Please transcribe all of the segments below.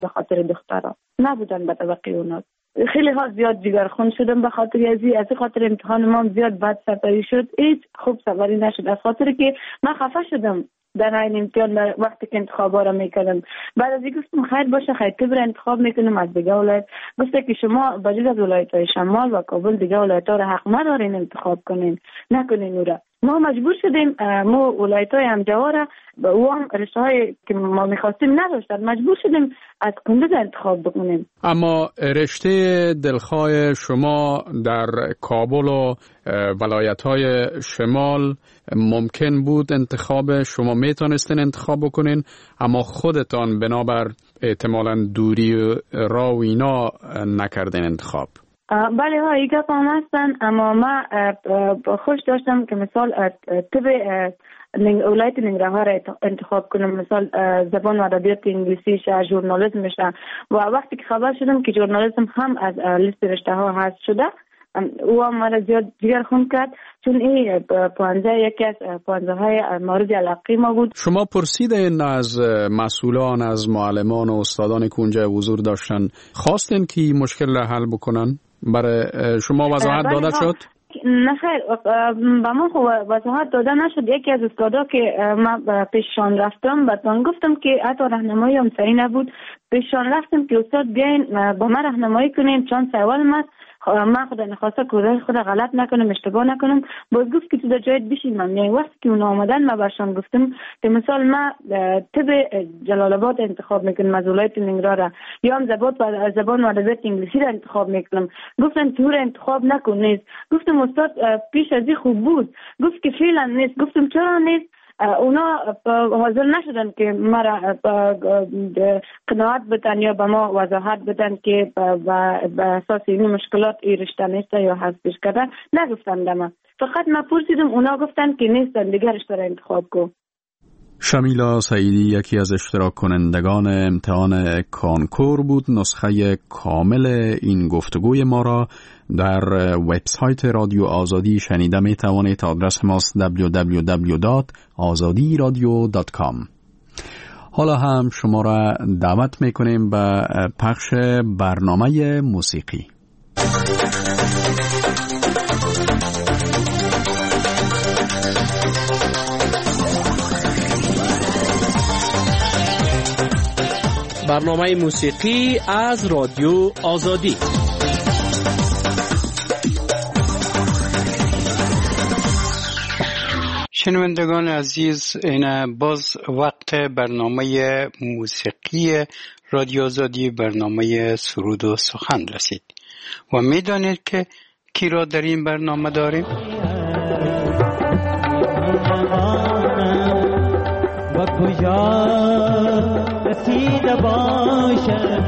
به خاطر دخترها نبودن به طبقه اونا. خیلی ها زیاد جگرخون شدم به خاطر از خاطر امتحان ما زیاد بد سپری شد، هیچ خوب سپری نشد از خاطر که من خفه شدم در این امتحان وقتی که انتخابا را میکردم. بعد از این گفتم خیر باشه خیر که برای انتخاب میکنم از دیگه ولایت. گفته که شما بجز از ولایت های شمال و کابل دیگه ولایت ها را حق ندارین انتخاب کنین، نکنین او را. ما مجبور شدیم ما ولایت های همجوها را و هم رشته های که ما میخواستیم نداشتن، مجبور شدیم از کندوز انتخاب بکنیم. اما رشته دلخواه شما در کابل و ولایت های شمال ممکن بود انتخاب شما میتونستین انتخاب بکنین، اما خودتان بنابر احتمالاً دوری راه و اینا نکردین انتخاب. بله ها ایگه هم هستن، اما ما خوش داشتم که مثال طب ولایت ننگرهار را انتخاب کنم، مثال زبان و ادبیات انگلیسی شه، ژورنالیسم شه. و وقتی که خبر شدم که ژورنالیسم هم از لیست رشته ها حذف شده، او هم مرا زیاد دیگر خون کرد، چون این پانزه یکی از پانزه های مورد علاقه ما بود. شما پرسیدین از مسئولان، از معلمان و استادان که اونجا حضور داشتن، خواستین که مشکل را حل بکنن؟ برای شما وضاحت داده شد؟ نه خیر، با ما وضاحت داده نشد. یکی از استادا که من پیششان رفتم بعدان گفتم که حتی راهنمایی هم صحیح نبود. پیششان رفتم که استاد بیاین با من راهنمایی کنین، چون سوال من خدا نخواسته که خود غلط نکنم، اشتباه نکنم. باز گفت که تو در جایت بشین. من یعنی وقتی که اونا آمدن من برشان گفتم که مثال من طب جلال آباد انتخاب میکنم از ولایت ننگرهار، یا هم زبان و ادبیات انگلیسی را انتخاب میکنم. گفتن تو را انتخاب نکن. نیست. گفتم استاد پیش از این خوب بود. گفت که فعلا نیست. گفتم چرا نیست؟ اونا حاضر نشدن که مرا قناعت بدن یا به ما وضاحت بدن که به اساس این مشکلات این رشته نیست یا حذفش کردن. نگفتن دم، فقط من پرسیدم، اونا گفتن که نیستن دیگر رشته را انتخاب کن. شمیلا سعیدی یکی از اشتراک کنندگان امتحان کانکور بود. نسخه کامل این گفتگوی ما را در وبسایت رادیو آزادی شنیده می توانید. آدرس ماست www.azadiradio.com. حالا هم شما را دعوت می کنیم به پخش برنامه موسیقی. برنامه موسیقی از رادیو آزادی. شنوندگان عزیز، این باز وقت برنامه موسیقی رادیو آزادی، برنامه سرود و سخن رسید و میدانید که کی را در این برنامه داریم؟ و کجا رسیده باشد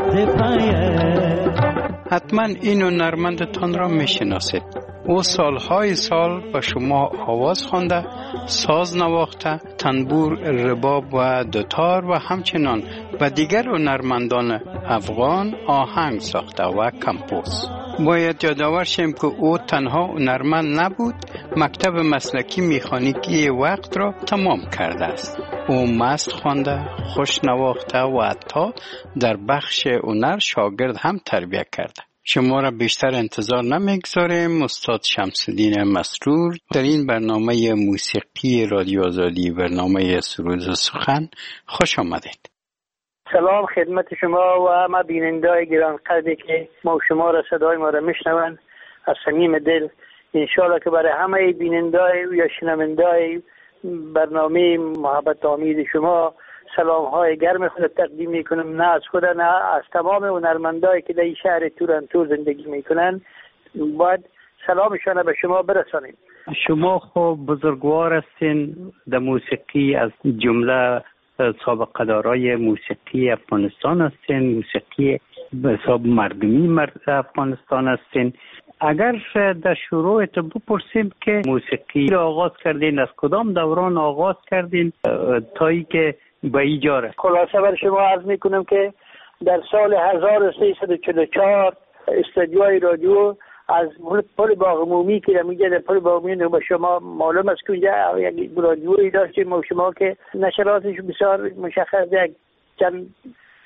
حتما این هنرمندتان را میشناسید. او سالهای سال به شما آواز خوانده، ساز نواخته، تنبور، رباب و دوتار و همچنان به دیگر هنرمندان افغان آهنگ ساخته و کمپوز. باید یادآور شیم که او تنها هنرمند نبود، مکتب مسلکی مکانیکی وقت را تمام کرده است. او مست خوانده، خوش نواخته و حتی در بخش هنر شاگرد هم تربیت کرده. شما را بیشتر انتظار نمیگذاریم. استاد شمس‌الدین مسرور در این برنامه موسیقی رادیو آزادی، برنامه سرود و سخن، خوش آمدید. سلام خدمت شما و همه بیننده‌های گرانقدری که ما و شما را صدای ما را میشنوند. از صمیم دل انشالله که برای همه بیننده‌های یا شنونده‌های برنامه محبت آمیز شما سلام های گرم خود تقدیم میکنم، نه از خود نه از تمام هنرمندایی که در این شهر تورنتو زندگی میکنن. باید سلامشان به شما برسانیم. شما خوب بزرگوار هستین در موسیقی، از جمله سابقه دارای موسیقی افغانستان هستین، موسیقی به حساب مردمی افغانستان هستین. اگر در شروعت بپرسیم که موسیقی را آغاز کردین، از کدام دوران آغاز کردین تا ای که به ایجاره؟ خلاصه بر شما عرض میکنم که در سال 1344 استودیوهای رادیو از پل باغ عمومی که میگه در پل باغ عمومی به شما معلوم است که اونجا یک رادیویی داشتیم و شما که نشراتش بسیار مشخص یک چند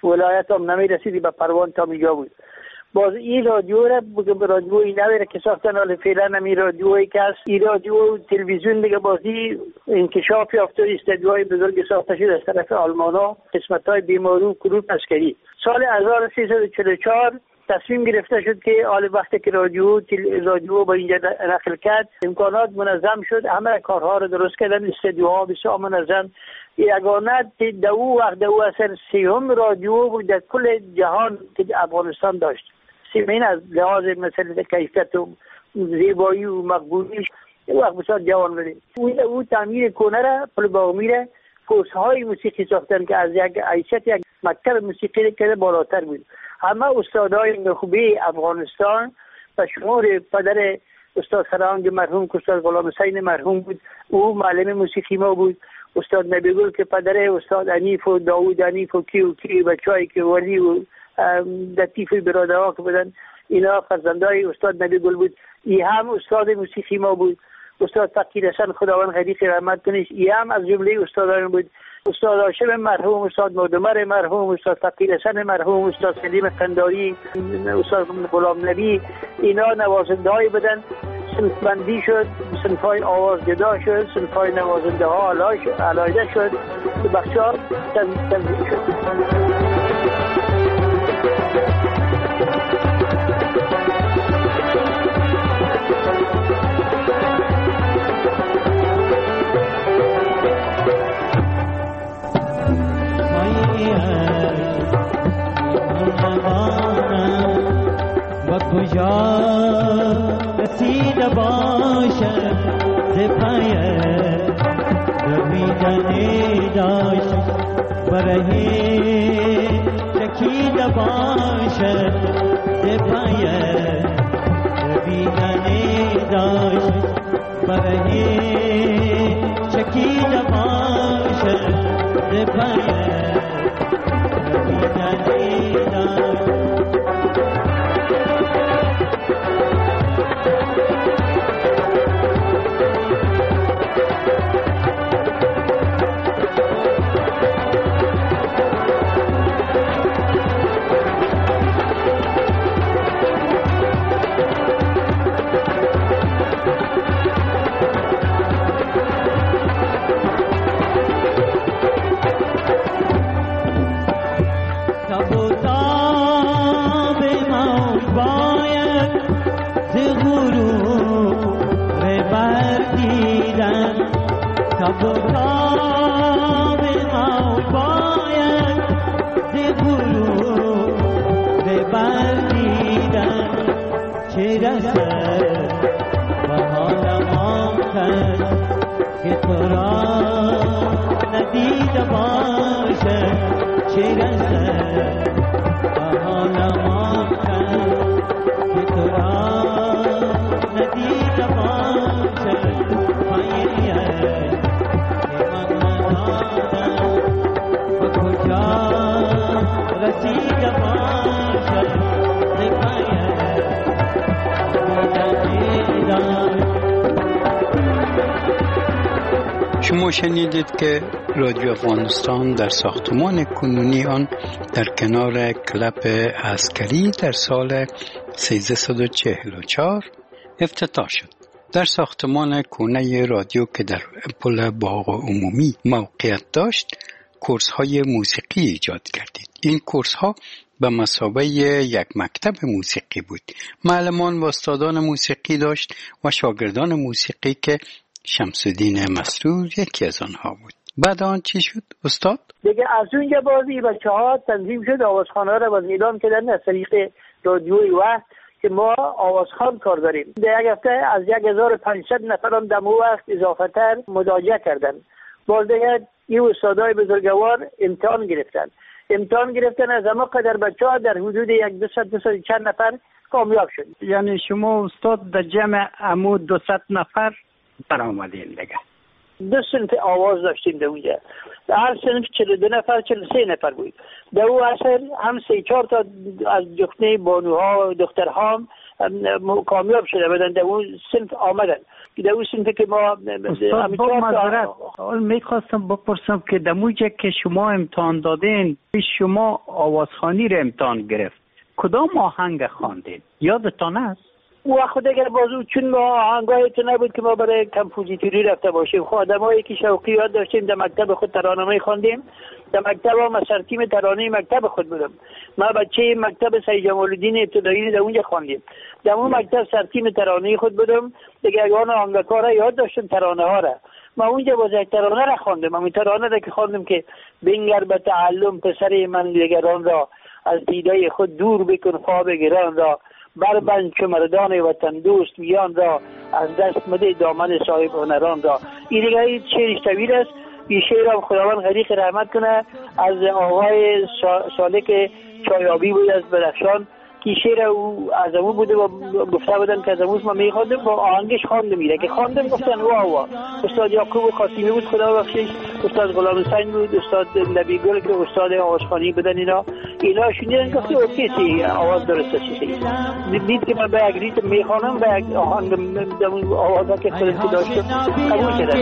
ولایت هم نمی رسیدی به پروان تا میجا بود. باز این رادیو را رادیوی نوی را که ساختن، حال فعلا هم این رادیویی که هست، این رادیو تلویزیون دیگه بازی انکشاف یافته، استدیوهای بزرگ ساخته شد از طرف آلمانا، قسمت‌های بیماری و کروب عسکری. سال 1344 تصمیم گرفته شد که حال وقتی که رادیو با اینجا نقل کرد، امکانات منظم شد، همه کارها رو درست کردن، استدیوها بسیار منظم. یگانه دو اثر سیهم رادیو بود در کل جهان که افغانستان داشت. سیمین از لحاظ مثل کیفیت و زیبایی و مقبولیش وقت بسیار جوان بودیم. او تعمیر کنه را پل باغمی را کورس‌های موسیقی ساختن که از یک حیثیت یک مکتب موسیقی که بالاتر بود. همه استادای نخبه افغانستان و شمار پدر استاد فرهنگ مرحوم، استاد غلام حسین مرحوم بود، او معلم موسیقی ما بود. استاد نبیگل که پدر استاد انیف و داوود انیف و کی بچه‌ای که ولی و لطیف برادرها که بودن، اینا فرزندای استاد نبیگل بود. ای هم استاد موسیقی ما بود. استاد فقیر حسن خداوند غریق رحمت کنه، ای هم از جمله استادان بود. استاد هاشم مرحوم، استاد مردمر مرحوم، استاد فقیر حسن مرحوم، استاد سلیم قنداری، استاد غلام نبی، اینا نوازنده های بودن. صنف بندی شد، صنف های آواز جدا شد، صنف های نوازنده ها علایده شد، بخشا تنظیم شد. کجا رسید باشد زپای دویدنی داشت برهی چکید باشد زپای دویدنی داشت برهی چکید باشد زپای دویدنی داشت. شما شنیدید که رادیو افغانستان در ساختمان کنونی آن در کنار کلب عسکری در سال 1344 افتتاح شد. در ساختمان کونه رادیو که در پل باغ عمومی موقعیت داشت، کورس های موسیقی ایجاد کردید. این کورس ها به مثابه یک مکتب موسیقی بود. معلمان و استادان موسیقی داشت و شاگردان موسیقی که شمس‌الدین مسرور یکی از آنها بود. بعد آن چی شد استاد؟ دیگه از اونجا بازی بچه‌ها تنظیم شد، آوازخوان‌ها را باز اعلام کردن از طریق رادیوی وقت که ما آوازخوان کار داریم. در یک هفته از 1500 نفران در وقت اضافتر مداجعه کردن. باز دیگه این استادای بزرگوار امتحان گرفتن از اما قدر بچه‌ها در حدود 200 چند نفر کامیاب شد. یعنی شما استاد در جمع امو 200 نفر برآمدین دیگه. 2 صنف آواز داشتیم در اونجا. هر صنف 42 نفر 43 نفر بود. در اون اثر هم 3-4 تا از جخنه بانوها و دخترها کامیاب شده بودن، در اون صنف آمدن. در اون صنفی که ما میخواستم بپرسم که در موجه که شما امتحان دادین، شما آوازخوانی رو امتحان گرفت، کدام آهنگ خواندین؟ یادتان است؟ و خود اگر بازو چون ما آهنگایی تو نبود که ما برای کمپوزیتوری رفته باشیم. آدمایی که شوقیات داشتیم در مکتب خود ترانه‌ای خواندیم. در مکتب ما سرتیم ترانه مکتب خود بودم. ما بچه مکتب سید جمال الدین ابتدایی در اونجا خواندیم. در اون مکتب سرتیم ترانه خود بودم. دیگران آهنگسازا یاد داشتن ترانه ها را. ما اونجا باز یک ترانه را خواندم. همین ترانه را که خواندم که بنگر به تعلم پسر من دیگران را، از دیده خود دور بکن خواب گران را، بربند چو مردان وطن دوست میان را، از دست مده دامن صاحب هنران را. این دیگه شعرش طویل است. این شعر هم خداوند غریق رحمت کنه از آقای سالک چایابی بود از بدخشان که شعر او از امو بوده و گفته بودن که از اموز ما میخواندم با آهنگش خوانده میره که خواندم گفتن واه. استاد یعقوب قاسمی بود خدا بخشش، استاد غلام حسین بود، استاد نبی گل که استاد آوازخوانی بودن. اینا شنیدن گفت اوکی سی آواز درسته سی دید که من به یک ریتم میخوانم به یک آهنگ دمون آوازا که خودم که داشتم قبول شده.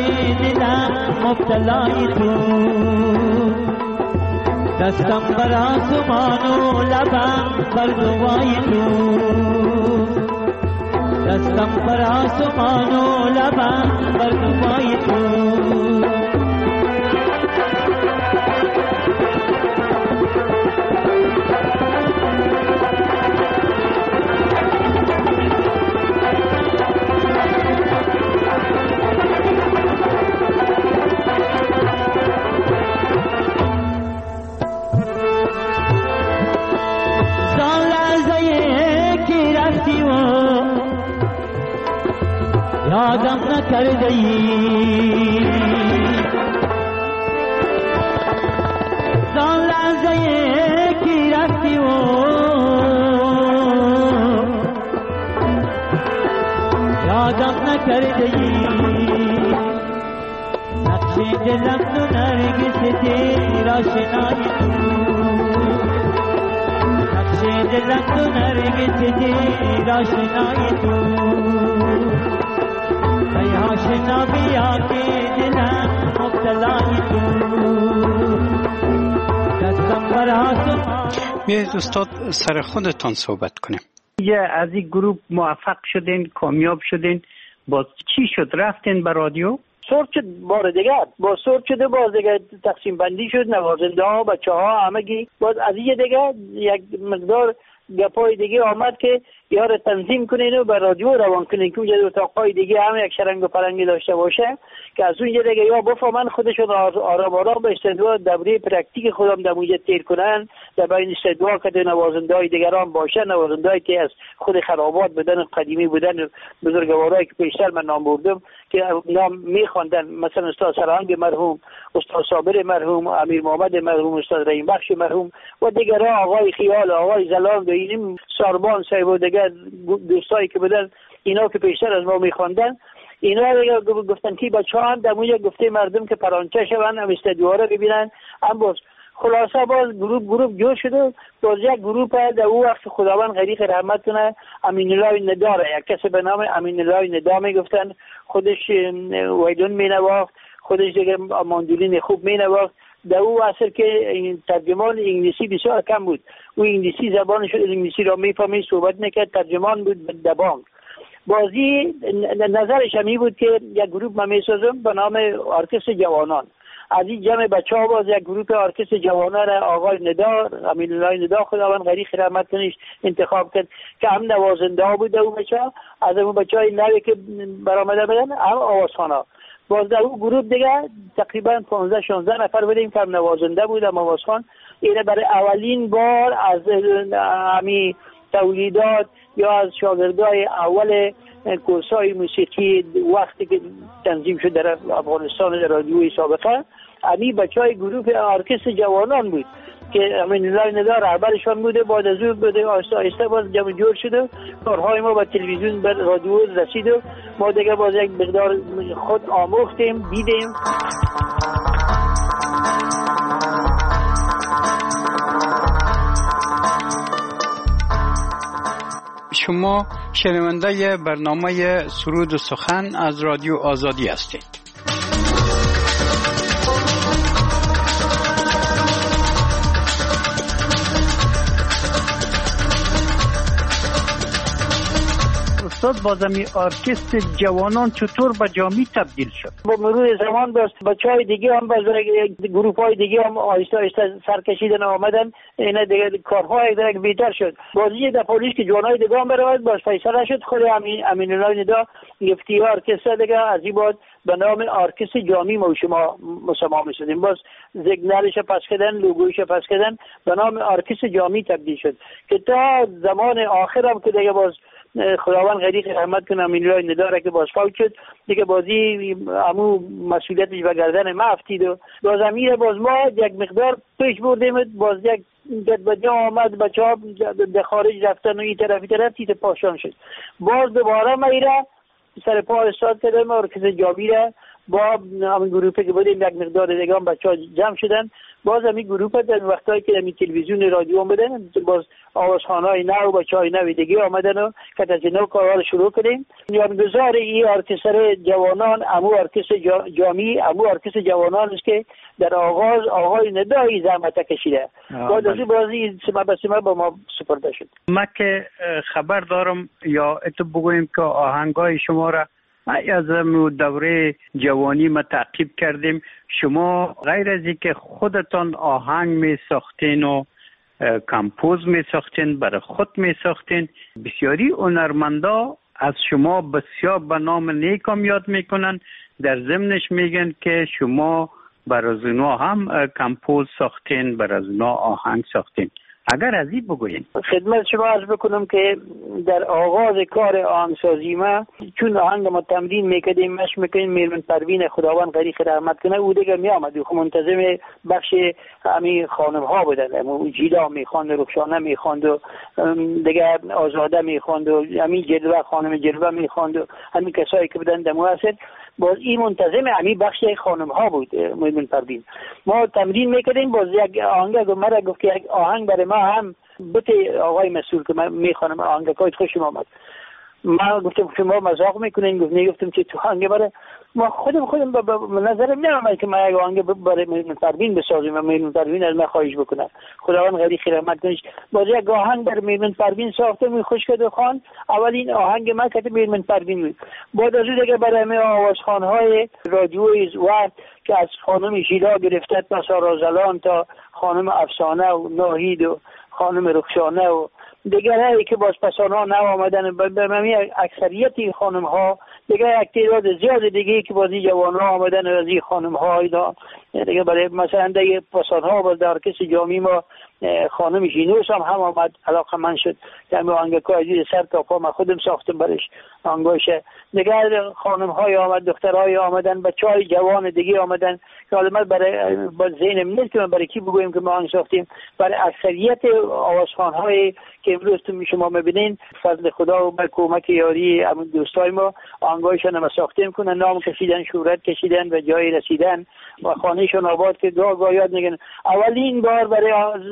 دستم بر آسمان و لبم بر دوای تو، دستم بر آسمان و لبم بر دوای تو. یادم نکردی زان لحظه کی رفتی و یادم نکردی، نقش دلم تو نرگس دیر آشنای تو، نقش دلم تو نرگس دیر آشنای تو. آشنا بیا که دلم مبتلای تو، دستم بر آسمان. بیایید استاد سر خودتان صحبت کنیم. از این گروه موفق شدین، کامیاب شدین، باز چی شد؟ رفتین به رادیو؟ سورت شد بار دیگه، با سورت شده باز دیگه تقسیم بندی شد، نوازنده ها بچه ها همگی باز از این دیگه یک مقدار گپای دیگه آمد که یار تنظیم کنین و به رادیو روان کنین که اونجا اتاقای دیگه هم یک شرنگ و پرنگی داشته باشه که از اونجا دیگه یا بفهمن خودشون آرام آرام به استدوا دوره پرکتیک خودم در اونجا تیر کنن، در بین استدوا که نوازنده های دیگران باشه، نوازنده هایی که از خود خرابات بودن قدیمی بودن، بزرگوارایی که پیشتر من نام بردم که نام میخواندن، مثلا استاد سرهنگ مرحوم، استاد صابر مرحوم، امیر محمد مرحوم، استاد رحیم بخش مرحوم و دیگران، آقای خیال، آقای زلال و این ساربان صاحب و دیگر دوستایی که بودن، اینا که پیشتر از ما میخواندن، اینا گفتن که بچه‌ها هم دموی گفته مردم که پرانچه شون، هم استدیوها رو ببینن. هم باز خلاصه باز گروپ جور شده. باز یک گروپ در او وقت خداوند غریق رحمت کنه امین الله نداره، یک کسی به نام امین الله ندا میگفتن، خودش ویدون مینواخت، خودش دیگه ماندولین خوب مینواخت. در او اصل که ترجمان انگلیسی بسیار کم بود، او انگلیسی زبانش انگلیسی را میفهمید، صحبت میکرد، ترجمان بود در بانک. بازی نظرش همی بود که یک گروپ من میسازم به نام ارکستر جوانان. از این جمع بچه ها باز یک گروپ ارکستر جوانان را آقای ندا، امین الله ندا خداوند غریق رحمت کنه انتخاب کرد که هم نوازنده ها بود. اون بچه ها از اون بچه های نوی که برآمده بودن هم آوازخوانا. باز در اون گروپ دیگه تقریبا 15-16 نفر بودیم که هم نوازنده بود هم آوازخوان. اینه برای اولین بار از همی تولیدات یا از شاگردای اول کورسای موسیقی وقتی که تنظیم شد در افغانستان در رادیوی سابقه، همی بچهای گروه ارکستر جوانان بود که امین الله ندا رهبرشان بوده. بعد از اون بوده آهسته آهسته باز جمع جور شده، کارهای ما به تلویزیون به رادیو رسید و ما دیگه باز یک مقدار خود آموختیم، دیدیم. شما شنونده برنامه سرود و سخن از رادیو آزادی هستید. استاد بازمی ارکستر جوانان چطور به جامی تبدیل شد؟ با مرور زمان بچهای دیگه هم گروه های دیگه هم آهسته آهسته سرکشیدن آمدن، اینا دیگه کارهای دیگه بهتر شد. بازی در پلیس که جوانای دیگه هم برود باز فیصله شد. خود امین الله ندا گفتی ارکستر دیگه از این بعد به نام ارکستر جامی ما شما مسما شدیم. باز سیگنالش پس کردن، لوگویش پس کردن، به نام ارکستر جامی تبدیل شد که تا زمان آخر هم که دیگه باز خداوند غریق رحمت کنه امین الله نداره که باز فوت شد دیگه، بازی امو مسئولیتش به گردن ما افتید و باز امیر باز ما یک مقدار پیش بردیم. باز یک بدبدی آمد، بچه ها به خارج رفتن و این طرف تیت پاشان شد. باز دوباره ما ایره سر پا استاد کردم ارکستر جامی را با همین گروپی که بودیم یک مقدار دیگه هم بچه ها جمع شدن. باز همین گروپ در وقتایی که همین تلویزیون رادیو آمدن باز آوازخوان‌های نو و بچه‌های نو دیگه آمدن و که از نو کارها رو شروع کردیم. بنیانگذار این ارکستر جوانان امو ارکستر جامی، امو ارکستر جوانان است که در آغاز آقای ندایی زحمت کشیده. بعد از بازی سما به سما با ما سپرده شد. ما که خبر دارم یا اتو بگویم که آهنگای شما را از دوره جوانی ما تعقیب کردیم. شما غیر از اینکه خودتان آهنگ می ساختین و کمپوز می ساختین، برای خود می ساختین، بسیاری هنرمندا از شما بسیار به نام نیکم یاد میکنن، در ضمنش میگن که شما برای اونا هم کمپوز ساختین، برای اونا آهنگ ساختین. اگر از این بگوین. خدمت شما عرض بکنم که در آغاز کار آهنگسازی ما چون آهنگ ما تمرین میکردیم مشق میکنیم، میرمن پروین خداوند غریق رحمت کنه او دیگه میامد و منتظم بخش همین خانم ها بودن، او جیلا میخواند، رخشانه میخواند و دیگه آزاده میخواند و همین جلوه خانم جلوه میخواند و همین کسایی که بودن دمو هست. باز این منتظم همین بخش خانم ها بود میرمن پروین. ما تمرین میکردیم. باز یک آهنگ مرا گفت که یک آهنگ برای ما هم بته آقای مسئول که من میخوانم آهنگای خوشم آمد. من گفتم شما مزاق میکنین؟ گفتم که تو آهنگ برای ما خودم به نظرم نمیاد که من یک آهنگ برای میرمن پروین بسازم و میرمن پروین از من خواهش بکنه. خداوند غریق رحمت کنه. باز یک آهنگ برای میرمن پروین ساختم، خوش کرد و خوان. اولین آهنگ من که میرمن پروین بود. بعد از اون دیگه برای آوازخوان‌های رادیوی وقت که از خانم ژیلا گرفته تا سارازلان تا خانم افسانه و ناهید و خانم رخشانه و دیگرایی که باز پسانا نو آمدن، به معنی اکثریتی خانم ها دیگه یک تعداد زیاد دیگه که بازی جوان ها آمدن از این خانم ها اینا دیگه برای مثلا دیگه پسان ها باز در ارکستر جامی ما خانم ژینوس هم آمد، علاقه من شد که همه آهنگای از سر تا پا من خودم ساختم برش آهنگاش. دیگه خانم های آمد، دخترای آمدن، بچهای جوان دیگه آمدن که حالا من برای ذهنم نیست که من برای کی بگویم که ما آهنگ ساختیم. برای اکثریت آوازخوان های که امروز شما میبینین فضل خدا و با کمک یاری همون دوستای ما آهنگایشون هم ساختیم کنن، نام کشیدن، شهرت کشیدن و جای رسیدن و خانهشون آباد که گاه یاد میگن. اولین بار برای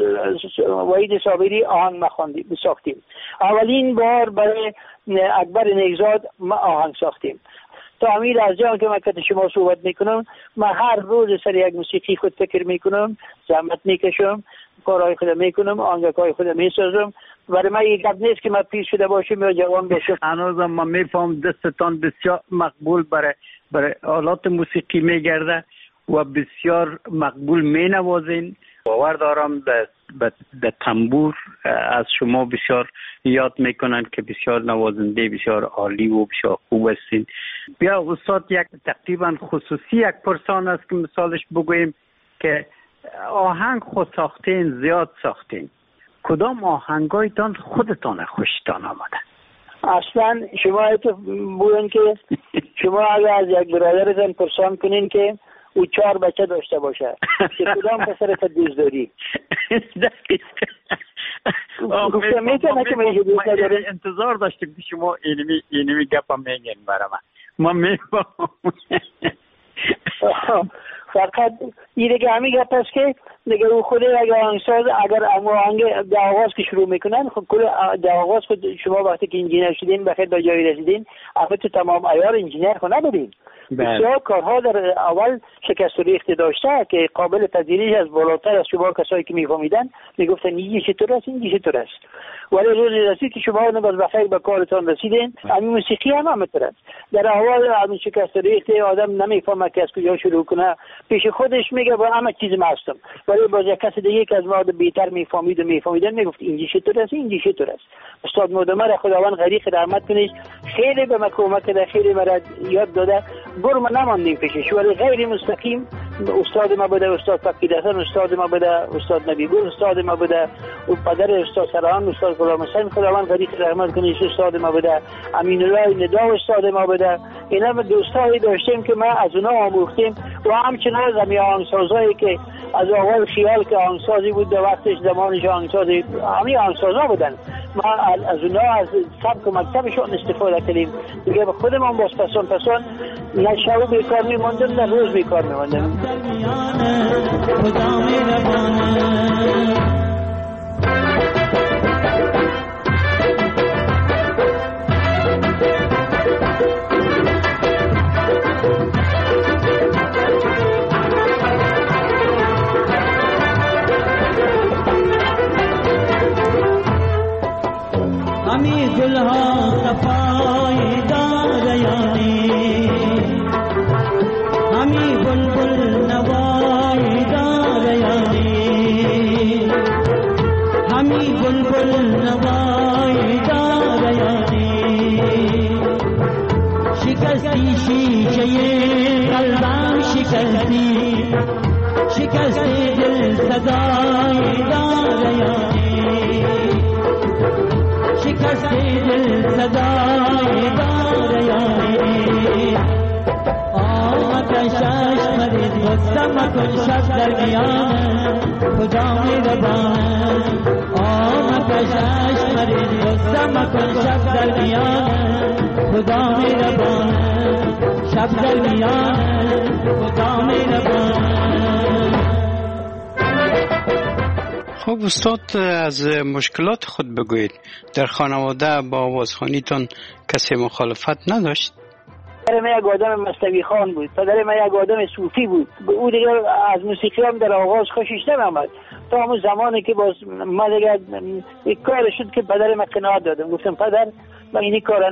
وحید صابری آهنگ ساختیم. اولین بار برای اکبر نیکزاد ما آهنگ ساختیم. تا همین لحظه که من که شما صحبت میکنم من هر روز سر یک موسیقی خود فکر میکنم، زحمت میکشم، کارهای خودم میکنم، آهنگای خودم میسازم. برای من یک گپ نیست که من پیر شده باشم یا جوان باشم. هنوزم من میفهم دستتان بسیار مقبول برای آلات موسیقی میگرده و بسیار مقبول مینوازین. باور دارم به تنبور از شما بسیار یاد میکنن که بسیار نوازنده بسیار عالی و بسیار خوب هستین. بیا استاد یک تقریبا خصوصی یک پرسان است که مثالش بگوییم که آهنگ خود ساختین، زیاد ساختین، کدام آهنگایتان خودتان خوشتان آمده؟ اصلا شما تو بودن که شما اگر از یک برادرتان پرسان کنین که او 4 بچه داشته باشه که کدام پسرت دوست داری؟ گفتم میتونه که من انتظار داشتیم که شما اینمی گپا میگین برای من میفهم. فقط این دیگه همین گپ است که دیگه او خود اگر آهنگساز اگر آهنگ در آغاز که شروع میکنن، خب کل در آغاز خود شما وقتی که انجینر شدین بخیر به جایی رسیدین، البته تمام عیار انجینر خود نبودین. بسیار کارها در اول شکست و ریخت داشته که قابل پذیریش از بالاتر از شما کسایی که میفهمیدن میگفتن این چطور است، این چطور است. ولی روزی رسید که شما باز بخیر به کارتان رسیدین. همین موسیقی هم همینطور است. در اول همین شکست و ریخت آدم نمیفهمه که از کجا شروع کنه، پیش خودش میگه با همه چیز مستم. ولی باز یک کس دیگه که از ما بیشتر میفهمیدن میگفت این چطور است، این چطور است. استاد مدمر خداوند غریق رحمت کنه، خیلی به کمک کرده، خیلی مرا یاد داده. برم نماندیم پیشش، ولی غیر مستقیم استاد ما بوده استاد فقیدحسن، استاد ما بوده استاد نبیگل، استاد ما بوده پدر استاد سران، استاد غلام حسین خداوند غریق رحمت کنه، استاد ما بوده امین الله ندا، استاد ما بوده. اینا دوستایی داشتیم که ما از اونها آموختیم و همچنان زمین آهنگسازایی که از اول خیال که آهنگسازی بود در وقتش زمانش آهنگسازی همین آهنگسازا بودن، ما از اونها از سبک و مکتبشون استفاده کردیم. دیگه به خودمون باز پسان نه شب بیکار میماندم نه روز بیکار میماندم. همی گلها صفای داریانی، همی بلبل نوای داریانی، همی بلبل نوای داریانی. شکستی شیشه قلبم شکستی، شکستی دل صدای داریانی، شکستی دل صدای داریانی. آمکشش مرید گستم کن شب در میانه کجا میربانه. آمکشش مرید گستم کن شب در میانه کجا میربانه. شب در میانه کجا میربانه. خب استاد از مشکلات خود بگویید. در خانواده با آوازخوانیتان کسی مخالفت نداشت؟ پدر من یک آدم مستوی خان بود، پدر من یک آدم صوفی بود. او دیگه از موسیقی هم در آغاز خوشش نمی‌آمد تا همون زمانی که باز ما دیگه یک کار شد که پدر من قناعت دادم. گفتم پدر من اینی کارا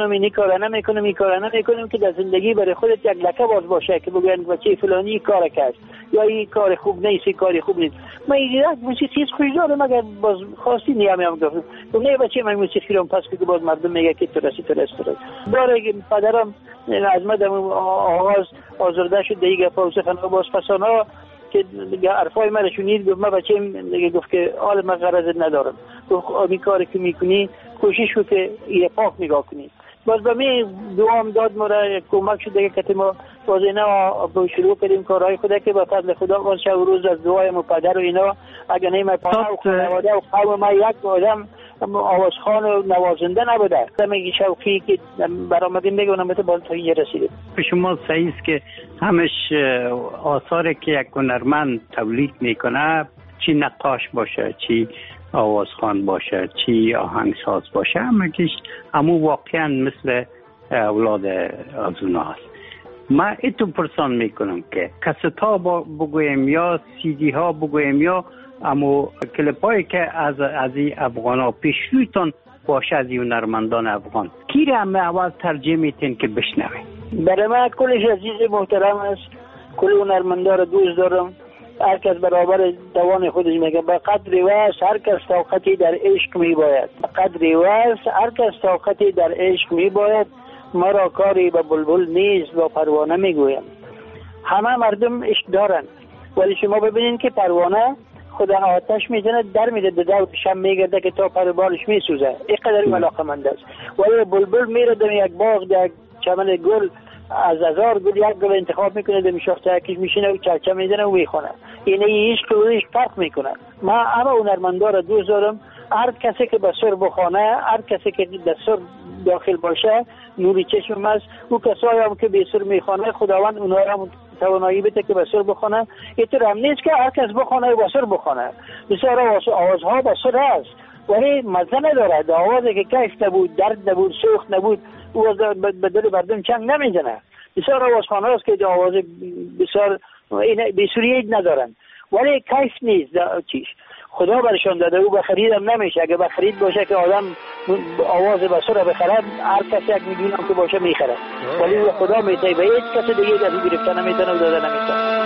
نمیکنم که در زندگی برای خودت یک لکه باز باشه که بگن بچه فلانی کار کرد یا این کار خوب نیست، کاری خوب نیست. من یک موسیقی خوش دارم مگر باز خواستی نیام گفتم نه بچه من موسیقی رو پس که باز مردم میگه که تو رسی. باره پدرم از مدام آغاز آزرده شد دیگه پاوسه خانه باز پسانا که حرفای من شنید. گفت من بچه‌م دیگه گفت که حال من غرض ندارم، گفت این کاری که میکنی کوشش کن که یه پاک نگاه کنی. باز به می دوام داد مرا کمک شد دیگه که ما باز اینا با شروع کردیم کارهای خدا که با فضل خدا باز شب و روز از دعای پدر و اینا اگه نه من پدر و خانواده و قوم ما یک آدم آوازخوان و نوازنده نبوده. دمیگه شوقی که برآمدیم میگه اونم باز تا اینجا رسیده. شما صحیح است که همش آثاری که یک هنرمند تولید میکنه، چی نقاش باشه، چی آوازخوان باشه، چی آهنگساز باشه، همون واقعا مثل اولاد از اونها هست. من ایتو پرسان میکنم که کست ها بگویم یا سی دی ها بگویم یا اما کلیپ هایی که از این افغان ها پیش رویتان باشه از این هنرمندان افغان، کی را همه اول ترجیح میتین که بشنوه؟ برای من کلش عزیز محترم است، کل هنرمندا را دوست دارم. هر کس برابر توان خودش میگه. به قدر وس هر کس طاقتی در عشق میباید، به قدر وس هر کس طاقتی در عشق میباید. ما را کاری به بلبل نیست با پروانه میگویم. همه مردم عشق دارن ولی شما ببینید که پروانه خدا آتش میزنه در میده به دور شم میگرده که تا پر بالش میسوزه. اینقدر علاقمند است. ولی بلبل میره در یک باغ در چمن گل از 1000 گل یک گل انتخاب میکنه، در شاخه یکیش میشینه و چرچه میزنه و میخونه. اینه عشق و عشق فرق میکنه. ما همه هنرمندا را دوست دارم. هر کسی که به سر بخونه، هر کسی که به سر داخل باشه نوری چشم است. او کسایی هم که به سر میخونه خداوند اونها را توانایی بده که بسر بخونه. اینطور هم نیست که هر کس بخونه و بسر بخونه. بسیار آوازها بسر هست ولی مزه نداره. آوازی که کیف نبود، درد نبود، سوخت نبود، او به دل مردم چنگ نمیزنه. بسیار آوازخانه هست که آواز بسیار بسوریه ندارن ولی کیف نیست. خدا برشان داده او به خریدم نمیشه. اگه به خرید باشه که آدم آواز بسر بخره، هر کسی یک میلیون که باشه میخره، ولی او خدا میته و هیچ کسی دیگه دست گرفته نمیتونه و داده نمیتونه.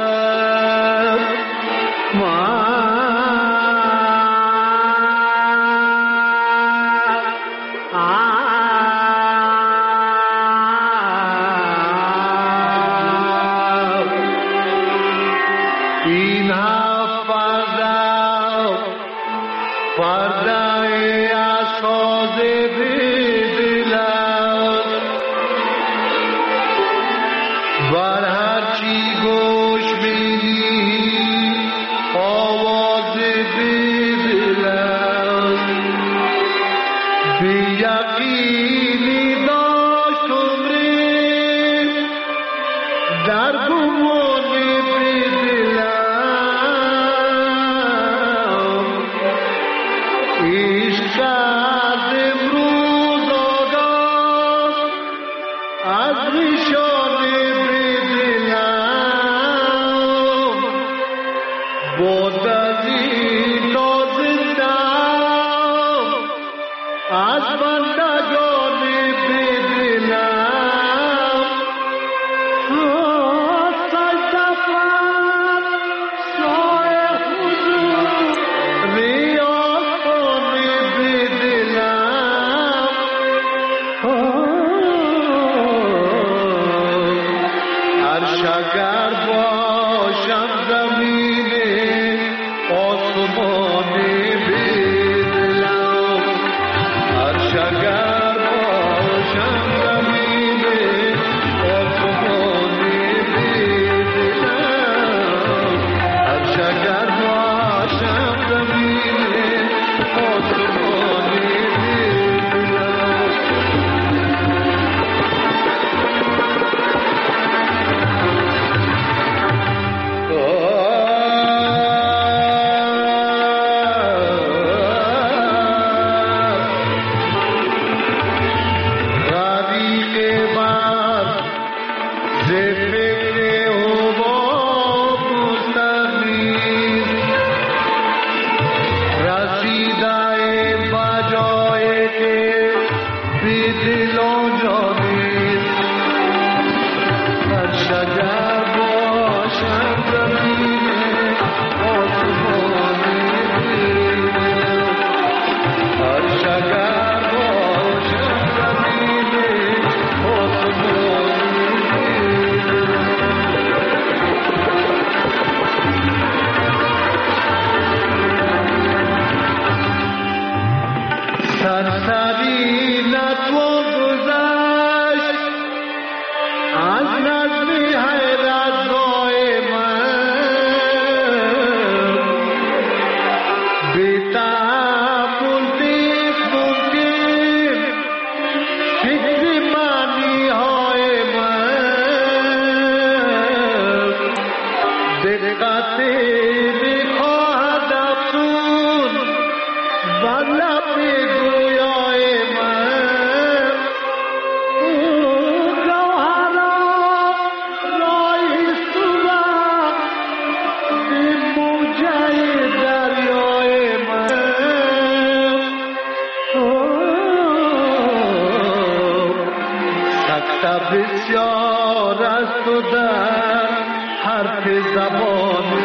بسیار است و در حرف زبان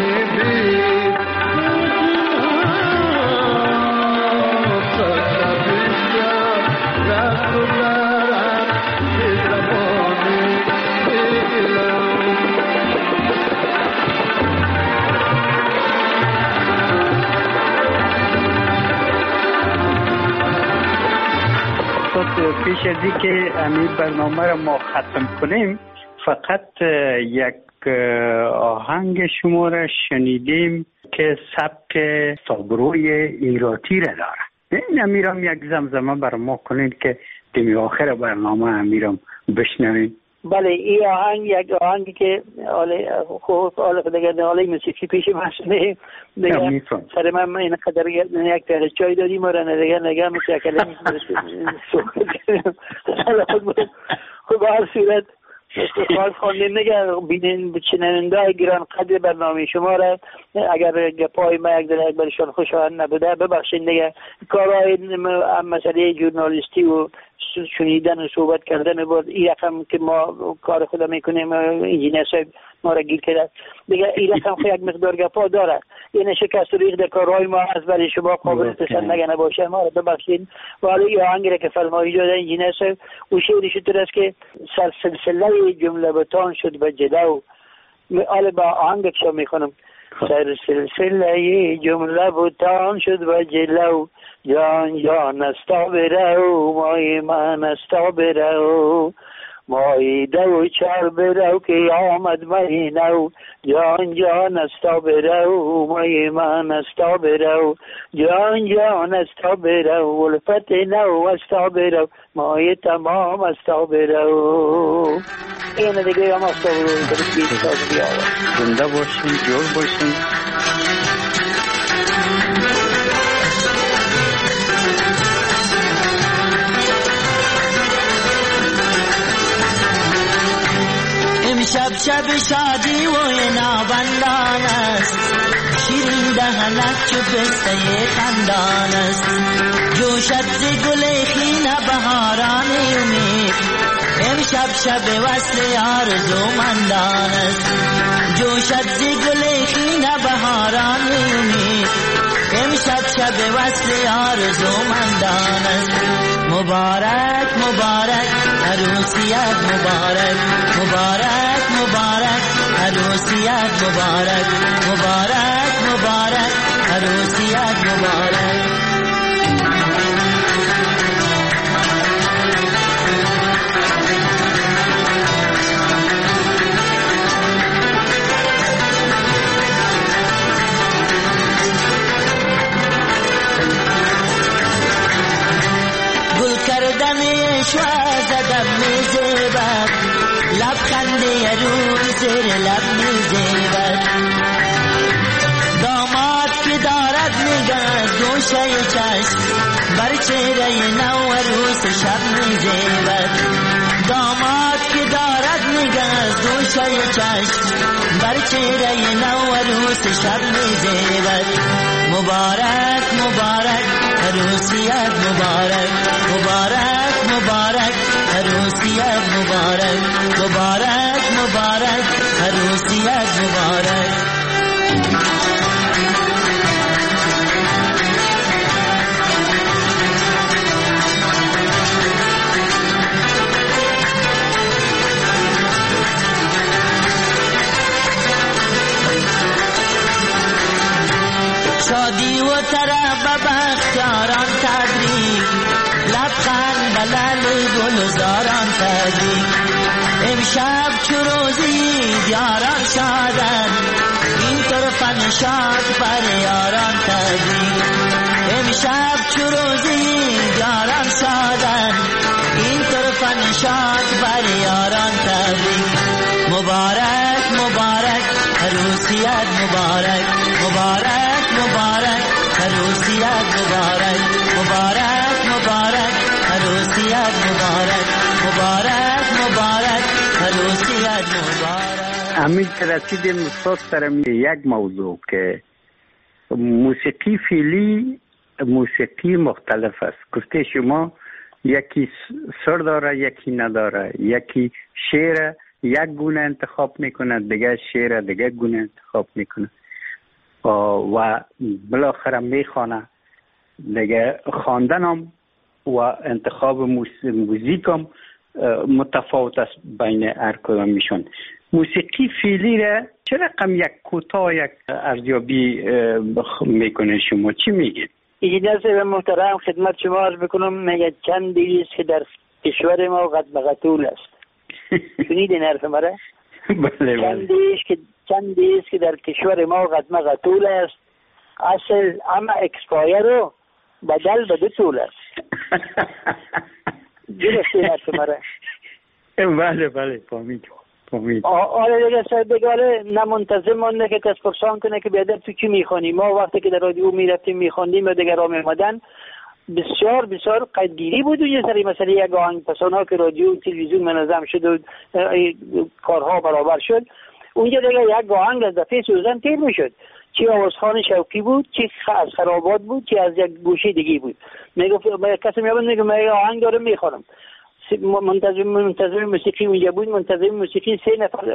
بید بسیار است و در حرف زبان خب پیش از این که این برنامه را ما ختم کنیم فقط یک آهنگ شما را شنیدیم که سبک سابروی ایراتی را داره. این امیرم یک زمزمه بر ما کنید که دمی آخر برنامه امیرم بشنویم. بله این آهنگ یک آهنگی که حالا دیگه حالا موسیقی پیش مسئله دیگه سر من این قدر یک تر چای دادیم و دیگه نگه مثل کلمه خب هر صورت استفاده خواندیم نگه بینین چننده گران قدر برنامه شما را اگر گپای ما یک در یک برشان خوشایند نبوده ببخشید نگه کارهای مسئله ژورنالیستی و شنیدن و صحبت کردن بود این رقم که ما کار خدا میکنیم انجینیر صاحب ما را گیر کرده دیگه این رقم خود یک مقدار گپا داره این شکست ریخ در کارهای ما از برای شما قابل پسند نگه نباشه ما را ببخشید و حالا این آهنگی را که فرمایی داده انجینیر صاحب او شعرش طور است که سلسله جمله بتان شد به جلو حالا با آهنگ کشا میخونم سلسله جمله بتان شد به جلو جان جان استا برو مای من استا برو مای دو چار برو که آمد مهینو جان جان استا برو مای من استا برو جان جان استا برو ولفت نو استا برو مای تمام استا برو این دیگه هم استا برو زنده باشین جور باشین شب شب شادی و نابندان است شیرین دهنک چو پسته خندان است جوشد ز گل خیل بهاران امید امشب شب وصل آرزومندان است جوشد ز گل خیل بهاران امید امشب شب وصل آرزومندان است مبارک مبارک عروسیت مبارک مبارک مبارک عروسیت مبارک مبارک مبارک عروسیت مبارک گل کردن شوز دم میزبد لبخند روی زیر لب میزبد داماد که دارد نگاه گوشه چشم بر چهره نو عروس شب میزبد داماد که دارد نگاه گوشه چشم بر چهره نو عروس شب میزبد مبارک مبارک عروسیت مبارک مبارک مبارک عروسیت مبارک مبارک مبارک عروسیت مبارک شادی و طرب بختیاران تبریک لبخند بلل گلزاران تبریک امشب چو روزی دیاران شادن این طرف نشاط بر یاران تبریک امشب چو روزی دیاران شادن این طرف نشاط بر یاران تبریک مبارک مبارک عروسیت مبارک مبارک مبارک عروسیت مبارک مبارک مبارک عروسیت مبارک مبارک مبارک عروسیت مبارک. امید رسیدیم استاد سرم یک موضوع که موسیقی فعلی موسیقی مختلف است. گفته شما یکی سر داره یکی نداره، یکی شعر یک گونه انتخاب میکنه، دیگه شعر دیگه گونه انتخاب میکنه و بالاخره میخوانه. دیگه خواندن هم و انتخاب موزیک هم متفاوت است بین هر کدامشون. موسیقی فعلی را چه رقم یک کوتاه یک ارزیابی میکنه شما؟ چی میگید؟ اجازه محترم خدمت شما عرض بکنم. میگه چند دیست که در کشور ما قطبقتول است. شنیدین حرف مرا؟ بله. چند دیست که در کشور ما قطبقتول است. اصل اما اکسپایر رو بدل به طول است. درسته حرف مرا؟ بله فهمید. آره دیگه سردگاره نه منتظم مانده که کس پرسان کنه که بیادر تو چی میخونی. ما وقتی که در رادیو میرفتیم میخوندیم و دیگر را میمدن بسیار بسیار قدگیری بود و یه سری مثلا یک آهنگ پسانها که رادیو و تلویزیون منظم شد و کارها برابر شد، اونجا دیگه یک آهنگ از دفعه سوزن تیر میشد، چی آوازخان شوقی بود، چی از خرابات بود، چی از یک گوشه دیگه بود. میگفت کسی میاد میگه من آهنگ دارم میخونم. منتظم موسیقی اونجا بود. منتظم موسیقی 3 نفر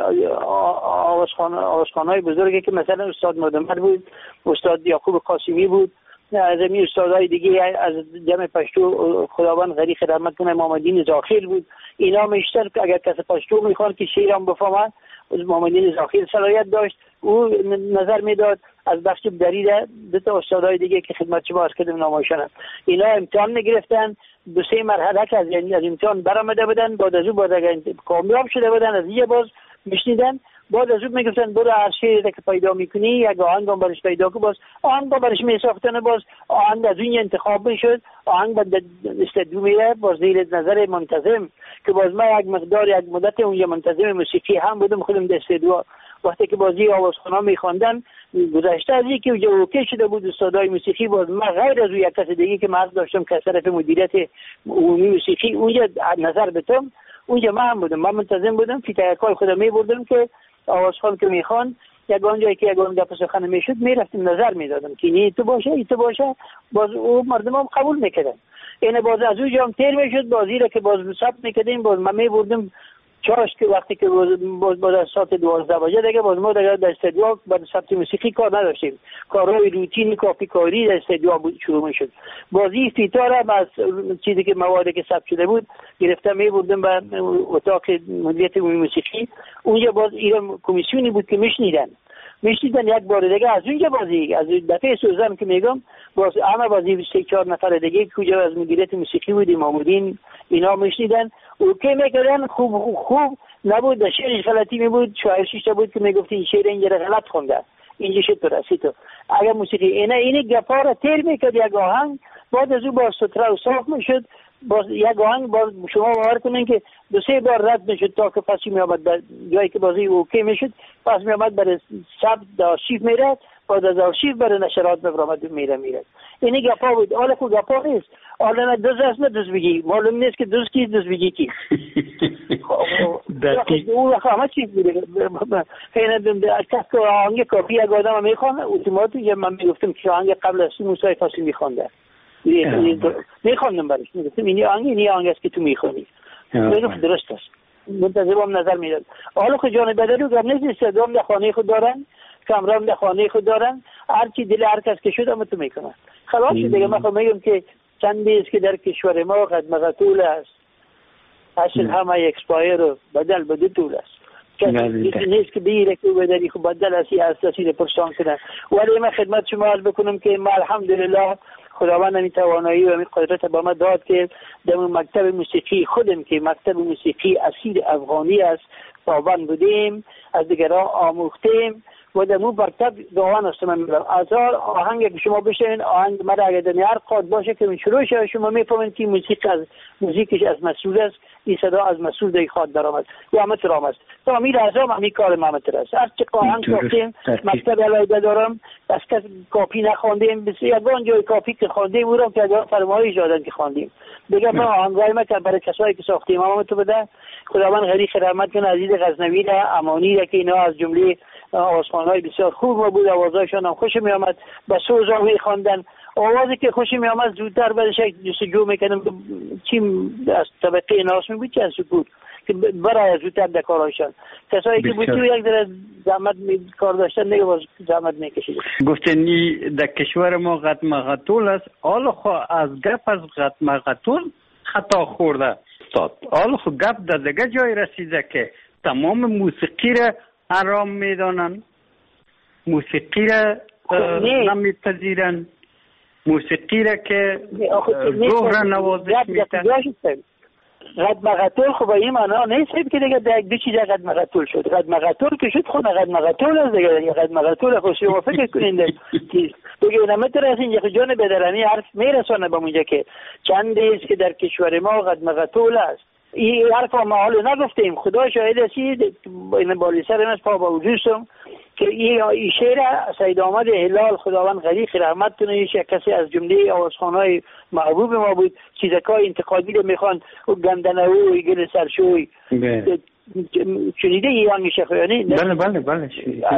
آوازخوان‌های بزرگی که مثلا استاد مدمر بود، استاد یعقوب قاسمی بود، از این استادای دیگه از جمع پشتو خداوند غریق رحمت کنه محمدین زاخیل بود. اینا میشتر که اگر کسی پشتو میخوان که شیرم بفهمه محمدین زاخیل صلاحیت داشت، او نظر میداد. از بخش دریده 2 استادای دیگه که خدمت شما عرض کردم نامشون، اینا امتحان میگرفتن 2-3 مرحله که از امتحان برآمده بودن، بعد از اون اگر کامیاب شده بودن از یه باز میشنیدن، بعد از اون میگفتن برو هر شعری که پیدا میکنی یک آهنگ هم برش پیدا کن، باز آهنگ برش میساختن، باز آهنگ از اون انتخاب میشد، آهنگ بعد استدیو میره باز زیر نظر منتظم که باز ما یک مقدار یک مدت اون منتظم موسیقی هم بودم خودم استدیو. وقتی که بازی آوازخوان‌ها میخواندن گذشته از اینکه اونجا اوکی شده بود استادای موسیقی، باز من غیر از یک کس دیگه که مرد داشتم که طرف مدیریت عمومی موسیقی اونجا نظر بدم، اونجا من هم بودم، من منتظم بودم فیتایکای خودم میبردم که آوازخوان که میخوان یگان جایی که یگان گپ سخن میشد میرفتم نظر میدادم که این تو باشه، باز او مردم هم قبول میکردن. این باز از اونجا هم تیر میشد، بازی را که باز ثبت میکردیم، باز من میبردم چاش که وقتی که باز از ساعت 12 بجه دیگه باز ما دیگه در استدیو بعد ثبت موسیقی کار نداشتیم، کارهای روتین کافی کاری در استدیو بود شروع میشد. بازی فیتار هم از چیزی که موادی که ثبت شده بود گرفته میبردم به اتاق مدیریت موسیقی، اونجا باز ایران کمیسیونی بود که میشنیدن یک بار دیگه از اونجا بازی از دفعه سوزن که میگم باز همه بازی 3-4 نفر دیگه کجا از مدیریت موسیقی بود محمودین اینا میشنیدن اوکی میکردن. خوب نبود، شعرش غلطی می بود، شاعرش بود که میگفت این شعر اینجا غلط خونده، اینجا شد رسید تو اگر موسیقی اینه گپا را تیر میکرد یک آهنگ، بعد از او باز ستره و صاف میشد، باز یک آهنگ باز شما باور کنین که 2-3 بار رد میشد تا که پسی میامد در جایی که بازی اوکی میشد، پس میامد برای ثبت آرشیو میرد، بعد از آرشیو برای نشرات بفرماد میره. اینه گپا بود. حالا خود گپا نیست، حالا نه دوز است نه دوز بگی، معلوم نیست که دوز کی دوز بگی کی. اون همه چیز بوده. خیلی از که آهنگ کافی یک آدم میخوانه اتوماتیک من میگفتم که آهنگ قبل از موسی فاسی میخوانده میخواندم برش، میگفتم این آهنگ است که تو میخوانی، میگفت درست است، منتظرم نظر میداد. حالا خود جان بدری رو گم نیست، استعدام در خانه خود دارن، کامرام در خانه خود دارن، هر چی دل هر کس که شد هم تو میکنن. خلاص دیگه من خود میگم که چندی است که در کشور ما قد مقتول است، اصل همه اکسپایر و بدل بده طول است، کسی نیست که بگیره که بدلی خب بدل اسی اساسی پرسان کنه. ولی من خدمت شما عرض بکنم که ما الحمدلله خداوند این توانایی و این قدرت با ما داد که در مکتب موسیقی خودم که مکتب موسیقی اصیل افغانی است پابند بودیم، از دیگران آموختیم و در اون مکتب دوان است. من میگم از آهنگ که شما بشنوین آهنگ مرا اگر در هر قاد باشه که من شروع شه شما میفهمید که موزیکش از مسئول است، این صدا از مسئول در خود درآمد و همه ترام است. تو امیر اعظم همین کار محمد است. هر چه آهنگ ساختیم مکتب علاوه دارم، از کس کاپی نخواندیم، بسیار یگان جای کاپی که خواندیم او را که فرمایش دادن که خواندیم. دیگه ما آهنگای ما که برای کسایی که ساختیم ما تو بده خداوند غریق رحمت کنه. عزیز غزنوی را امانی را که اینا از جمله آوازخوان‌های بسیار خوب بود، آوازهایشان هم خوش می آمد، با سوزا می‌خواندن، آوازی که خوش می آمد زودتر برش جستجو می‌کردم چی از طبقه ناس می بود چه از بود که برای زودتر در کارهایشان. کسایی که بود یک ذره زحمت کار داشتن دیگه باز زحمت می‌کشید. گفتنی در کشور ما قد مقتول است، حالا خو از گپ از قد مقتول خطا خورده استاد، حالا خو گپ در دیگه جای رسیده که تمام موسیقی را حرام میدانن، موسیقی را نمیپذیرن، موسیقی را که روح را نوازش میتن. قد مقتول خب این معنا نیست که دیگه در دو چیز قد مقتول شد. قد مقتول که شد خود قد مقتول است دیگه. قد مقتول خود شما فکر کنید دیگه نمیتونه از اینجا جان بدرانی حرف میرسونه به اونجا که چند است که در کشور ما قد مقتول است. این حرف ما حالا نگفتیم. خدا شاهد است این بالی سر از پا با وجودم که این شعر سید احمد هلال خداوند غریق رحمت کنه، یک کسی از جمله آوازخوان‌های محبوب ما بود. چیزکای انتقادی رو میخوان و گندنه و گل سرشوی شنیده این آهنگ شخیانی؟ بله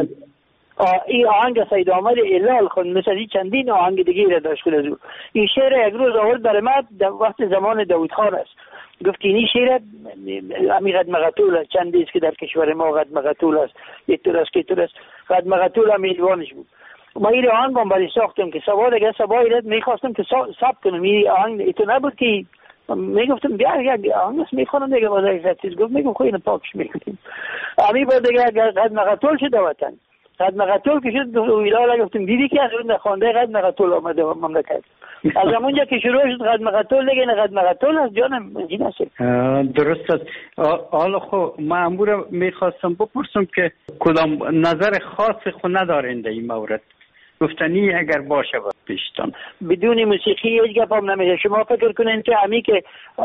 این آهنگ سید احمد هلال خود مثل چندین آهنگ دیگه را داشت. این شعر یک روز آورد برای ما وقت زمان داوود خان است. گفت این شعر امی قد مقتول است، چند دیست که در کشور ما قد مقتول است، یک طور است که طور است، قد مقتول هم ایلوانش بود. ما این آهنگ هم برای ساختم که سوال اگر سبایی رد میخواستم که ثبت کنم. این آهنگ ایتو نبود که میگفتم بیا یک آهنگ است میخوانم دیگه باز یک چیز گفت میگم خواهی اینو پاکش میکنیم. امی با دیگه قد مقتول شده وطن، قد مقتول که شد ویلال گفتم دیدی که از اون نخوانده قد مقتول آمده مملکت. از همونجا که شروع شد قد مقتول دیگه قد مقتول از جانم این است. درست است. حالا خب من امور میخواستم بپرسم که کدام نظر خاص خود ندارین در این مورد گفتنی اگر باشه پیشتان؟ بدون موسیقی هیچ گپ هم نمیشه. شما فکر کنین که همی که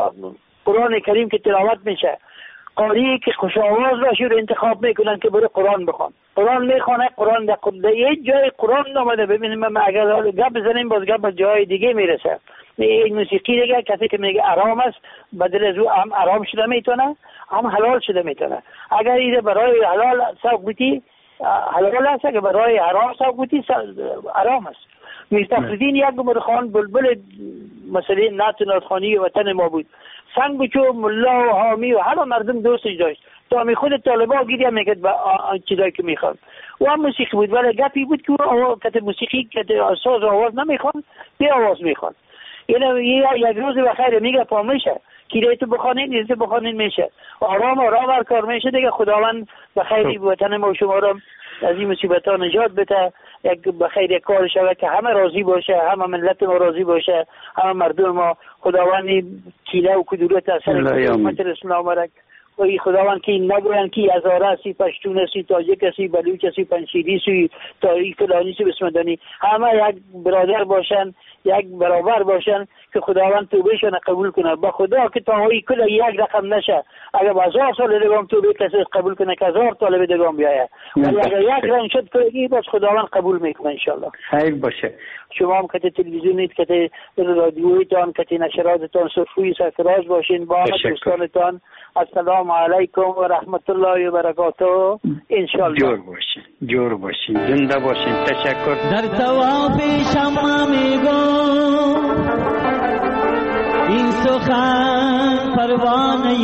قرآن کریم که تلاوت میشه قاری که خوش آواز باشه رو انتخاب میکنن که برای قرآن بخوان. قرآن میخوانه، قرآن در یک جای قرآن نامده. ببینیم ما اگر گپ بزنیم باز گپ جای دیگه میرسه. این موسیقی دیگه کسی که میگه آرام است بدل از او هم آرام شده میتونه، هم حلال شده میتونه. اگر ایده برای حلال سوق بودی حلال است، اگر برای حرام سوق بودی آرام است. مستفردین یک مرخان بلبل مثلا ناتخانی وطن ما بود. سنگ بچو ملا و حامی و همه مردم دوستش داشت. تا می خود طالبا گیری هم میکرد با چیزایی که میخوان. و هم موسیقی بود ولی گپی بود که موسیقی که ساز و آواز نمیخوان، بی آواز میخوان. یعنی یک روز بخیر میگه پا میشه که تو بخوانین ایزه بخوانین میشه آرام هر کار میشه دیگه. خداوند بخیری وطن ما و شما را از این مصیبت ها نجات بده. یک بخیر کار شود که همه راضی باشه، همه ملت ما راضی باشه، همه مردم ما. خداوند کیله و کدورت از سر حکومت اسلام را و خداوند که نگوین کی هزاره هستی، پشتون هستی، تاجک هستی، بلوچ هستی، پنشیری هستی، تاریک فلانی هستی، بسمدانی، همه یک برادر باشن، یک برابر باشن که خداوند توبهشون قبول کنه. با خدا که تاهایی کل یک رقم نشه. اگر با 1000 سال دیگه توبه کسی قبول کنه که 1000 طالب دیگه بیاید، ولی اگر یک رنگ شد که باز خداوند قبول میکنه ان شاء الله. خیر باشه. شما هم که تلویزیونیت، که رادیویتان، که نشراتتان صرفوی سرفراز باشین. با همه دوستانتان السلام علیکم و رحمت الله و برکاته ان شاء الله. جور باشین زنده باشین. تشکر. در طواف شمع میگم این سخن پروانه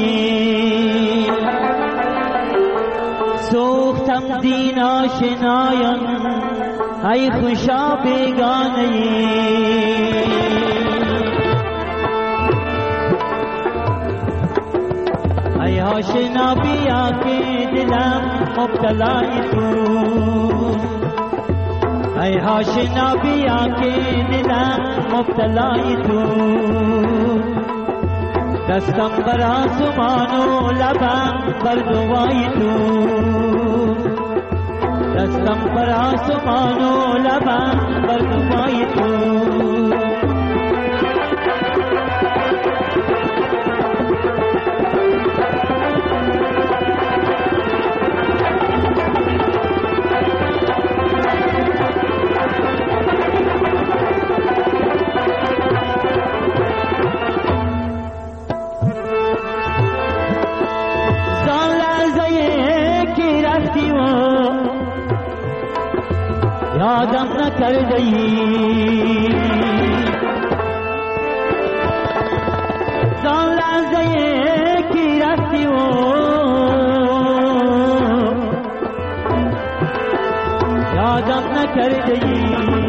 سوختم دین آشنایان ای خوشا بیگانه ای آشنا بیا که دلم مبتلای تو ای آشنا بیا که دلم مبتلای تو دستم بر آسمان و لبم بر دوای تو دستم بر آسمان و لبم بر دوای تو یادم نکرده ای زان لحظه کی رفتی و یادم نکرده ای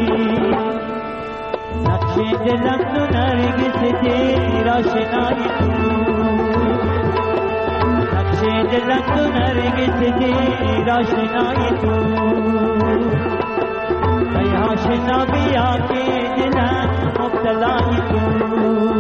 نقش دلم تو نرگس دیر آشنای تو نقش دلم تو نرگس دیر آشنای تو آشنا بیا کے دلم مبتلای تو